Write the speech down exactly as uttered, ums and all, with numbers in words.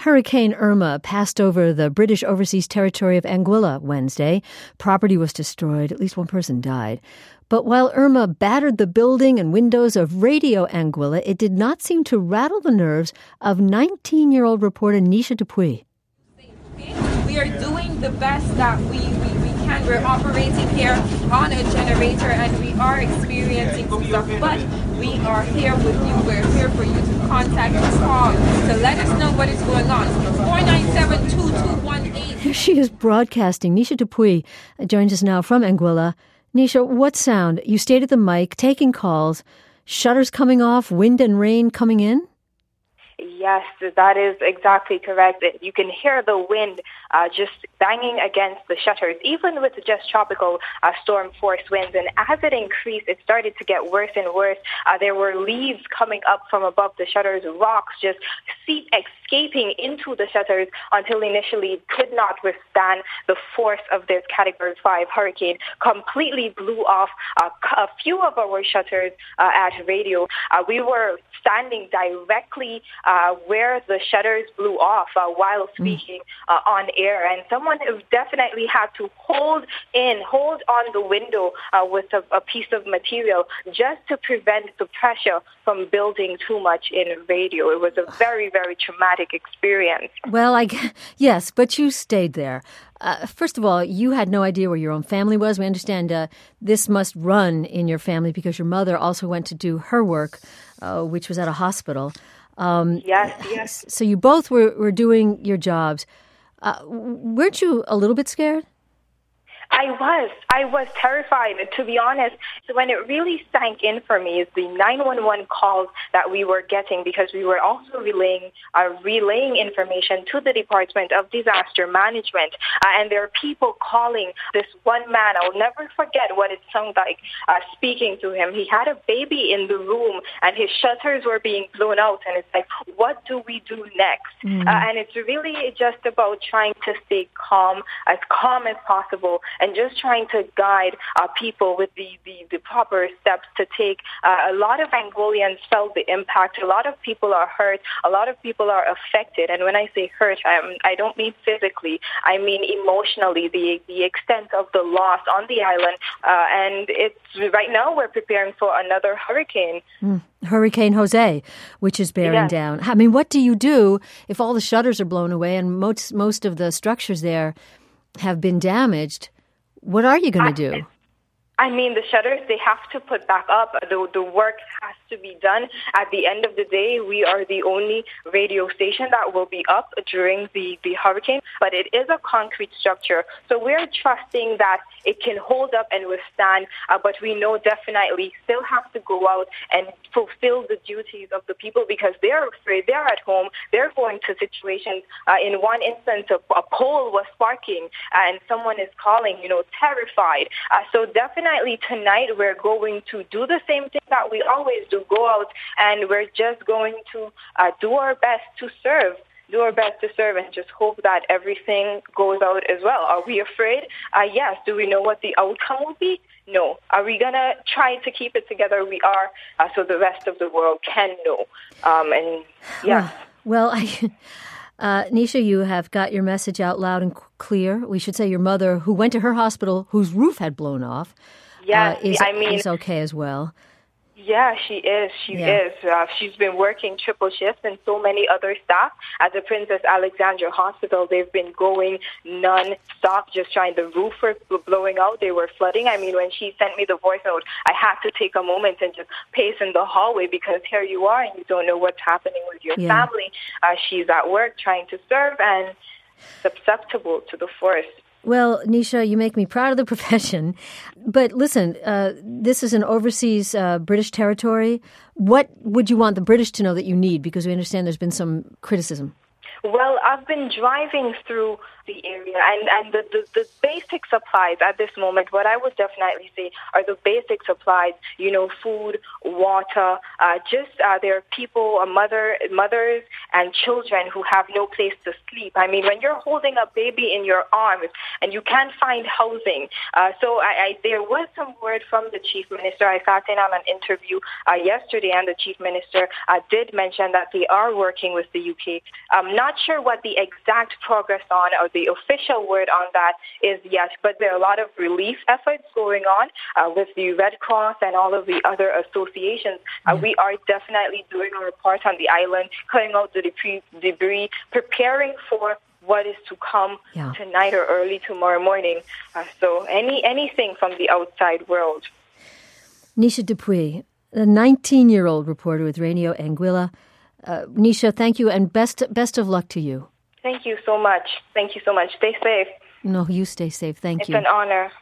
Hurricane Irma passed over the British overseas territory of Anguilla Wednesday. Property was destroyed. At least one person died. But while Irma battered the building and windows of Radio Anguilla, it did not seem to rattle the nerves of nineteen-year-old reporter Nisha Dupuy. We are doing the best that we, we, we can. We're operating here on a generator and we are experiencing some stuff, but we are here with you. We're here for you to contact us, call, to let us know what is going on. four nine seven, two two one eight. Here she is broadcasting. Nisha Dupuy joins us now from Anguilla. Nisha, what sound? You stayed at the mic, taking calls, shutters coming off, wind and rain coming in? Yes, that is exactly correct. You can hear the wind uh, just banging against the shutters, even with just tropical uh, storm force winds. And as it increased, it started to get worse and worse. Uh, there were leaves coming up from above the shutters, rocks just seep escaping into the shutters until initially it could not withstand the force of this Category five hurricane. Completely blew off uh, a few of our shutters uh, at Radio. Uh, we were standing directly uh, where the shutters blew off uh, while speaking uh, on air. And someone definitely had to hold in, hold on the window uh, with a, a piece of material just to prevent the pressure from building too much in Radio. It was a very, very traumatic experience. Well, I, yes, but you stayed there. Uh, first of all, you had no idea where your own family was. We understand uh, this must run in your family because your mother also went to do her work, uh, which was at a hospital. Um, yes, yes. So you both were, were doing your jobs. Uh, weren't you a little bit scared? I was. I was terrified, to be honest. So when it really sank in for me is the nine one one calls that we were getting, because we were also relaying uh, relaying information to the Department of Disaster Management. Uh, and there are people calling this one man. I'll never forget what it sounded like uh, speaking to him. He had a baby in the room and his shutters were being blown out. And it's like, what do we do next? Mm. Uh, and it's really just about trying to stay calm, as calm as possible, and just trying to guide uh, people with the, the, the proper steps to take. Uh, a lot of Angolians felt the impact. A lot of people are hurt. A lot of people are affected. And when I say hurt, um, I don't mean physically. I mean emotionally, the, the extent of the loss on the island. Uh, and it's right now we're preparing for another hurricane. Mm. Hurricane Jose, which is bearing yes. down. I mean, what do you do if all the shutters are blown away and most, most of the structures there have been damaged? What are you going to do? I mean, the shutters, they have to put back up. The, the work has to be done. At the end of the day, we are the only radio station that will be up during the, the hurricane, but it is a concrete structure. So we're trusting that it can hold up and withstand, uh, but we know definitely still have to go out and fulfill the duties of the people because they're afraid. They're at home. They're going to situations. Uh, in one instance, a, a pole was sparking and someone is calling, you know, terrified. Uh, so definitely tonight we're going to do the same thing that we always do, go out and we're just going to uh, do our best to serve. do our best to serve and just hope that everything goes out as well. Are we afraid? Uh, yes. Do we know what the outcome will be? No. Are we going to try to keep it together? We are, uh, so the rest of the world can know. Um, and yeah. Well, well I... Uh, Nisha, you have got your message out loud and clear. We should say your mother, who went to her hospital, whose roof had blown off, yes, uh, is, I mean, is okay as well. Yeah, she is. She yeah. is. Uh, she's been working triple shifts, and so many other staff at the Princess Alexandra Hospital. They've been going non-stop, just trying. The roof was blowing out. They were flooding. I mean, when she sent me the voice note, I had to take a moment and just pace in the hallway because here you are, and you don't know what's happening with your yeah. family. Uh, she's at work trying to serve and susceptible to the force. Well, Nisha, you make me proud of the profession. But listen, uh, this is an overseas uh, British territory. What would you want the British to know that you need? Because we understand there's been some criticism. Well, I've been driving through the area, and, and the, the, the basic supplies at this moment, what I would definitely say are the basic supplies, you know, food, water, uh, just uh, there are people, uh, mother, mothers and children who have no place to sleep. I mean, when you're holding a baby in your arms and you can't find housing. Uh, so I, I, there was some word from the Chief Minister. I sat in on an interview uh, yesterday, and the Chief Minister uh, did mention that they are working with the U K, um, not not sure what the exact progress on or the official word on that is yet, but there are a lot of relief efforts going on uh, with the Red Cross and all of the other associations. Uh, we are definitely doing our part on the island, clearing out the debris, debris preparing for what is to come yeah. tonight or early tomorrow morning. Uh, so any anything from the outside world. Nisha Dupuy, a nineteen-year-old reporter with Radio Anguilla. Uh, Nisha, thank you, and best best of luck to you. Thank you so much. Thank you so much. Stay safe. No, you stay safe. Thank it's you. It's an honor.